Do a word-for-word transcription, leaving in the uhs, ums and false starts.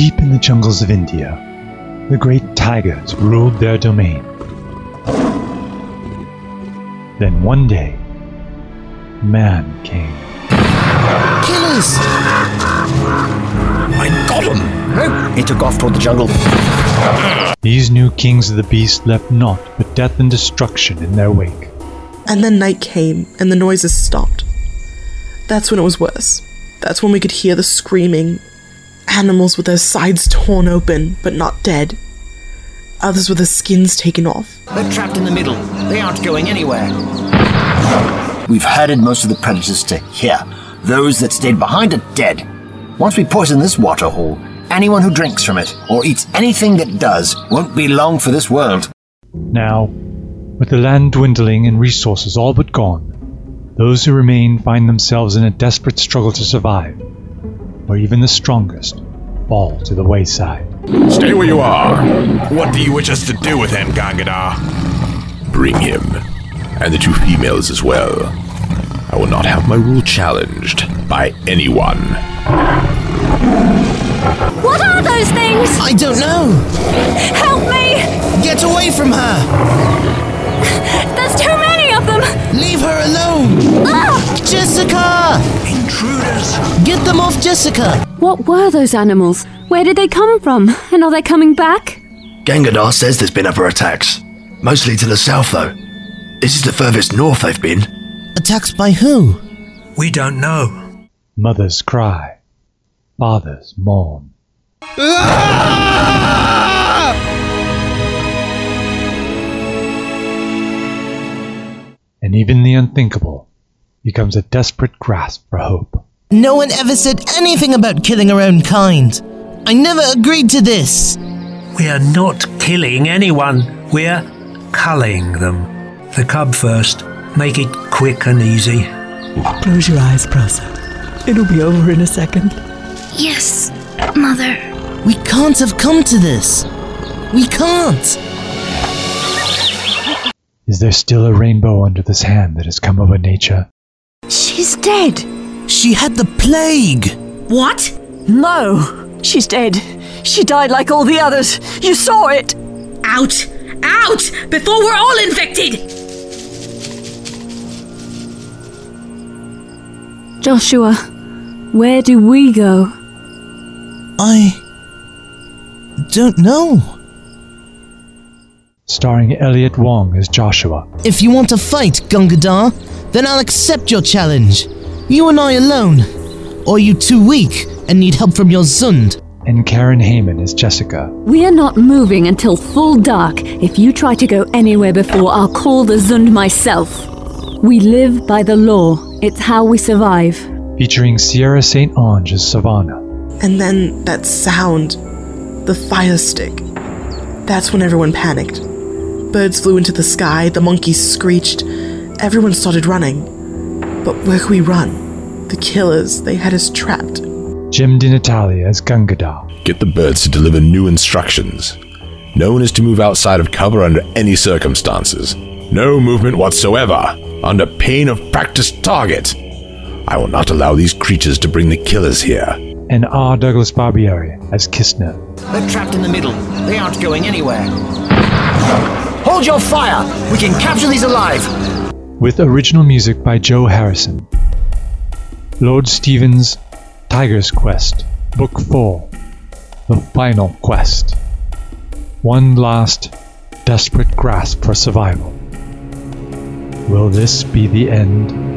Deep in the jungles of India, the great tigers ruled their domain. Then one day, man came. Killers! I got him! He took off toward the jungle. These new kings of the beast left naught but death and destruction in their wake. And then night came, and the noises stopped. That's when it was worse. That's when we could hear the screaming. Animals with their sides torn open, but not dead. Others with their skins taken off. They're trapped in the middle. They aren't going anywhere. We've herded most of the predators to here. Those that stayed behind are dead. Once we poison this water hole, anyone who drinks from it, or eats anything that does, won't be long for this world. Now, with the land dwindling and resources all but gone, those who remain find themselves in a desperate struggle to survive, where even the strongest fall to the wayside. Stay where you are. What do you wish us to do with him, Gangadhar? Bring him, and the two females as well. I will not have my rule challenged by anyone. What are those things? I don't know! Help me! Get away from her! There's too many of them! Leave her alone! Ah! Jessica! Intruders! Get them off Jessica! What were those animals? Where did they come from? And are they coming back? Gangadhar says there's been other attacks. Mostly to the south, though. This is the furthest north they've been. Attacks by who? We don't know. Mothers cry, fathers mourn. And even the unthinkable becomes a desperate grasp for hope. No one ever said anything about killing our own kind. I never agreed to this. We are not killing anyone. We're culling them. The cub first. Make it quick and easy. Close your eyes, Prasa. It'll be over in a second. Yes, Mother. We can't have come to this. We can't. Is there still a rainbow under this hand that has come over nature? She's dead. She had the plague. What? No. She's dead. She died like all the others. You saw it. Out! Out! Before we're all infected! Joshua, where do we go? I don't know. Starring Elliot Wong as Joshua. If you want to fight, Gangadhar, then I'll accept your challenge. You and I alone. Or are you too weak and need help from your Zund? And Karen Heyman as Jessica. We are not moving until full dark. If you try to go anywhere before, I'll call the Zund myself. We live by the law. It's how we survive. Featuring Sierra Saint Ange as Savannah. And then that sound, the fire stick. That's when everyone panicked. Birds flew into the sky, the monkeys screeched. Everyone started running. But where could we run? The killers, they had us trapped. Jim DiNatalia as Gangadhar. Get the birds to deliver new instructions. No one is to move outside of cover under any circumstances. No movement whatsoever, under pain of practiced target. I will not allow these creatures to bring the killers here. And R. Douglas Barbieri as Kistner. They're trapped in the middle. They aren't going anywhere. Hold your fire! We can capture these alive! With original music by Joe Harrison. Lord Stevens' Tiger's Quest, Book four, The Final Quest. One last, desperate grasp for survival. Will this be the end?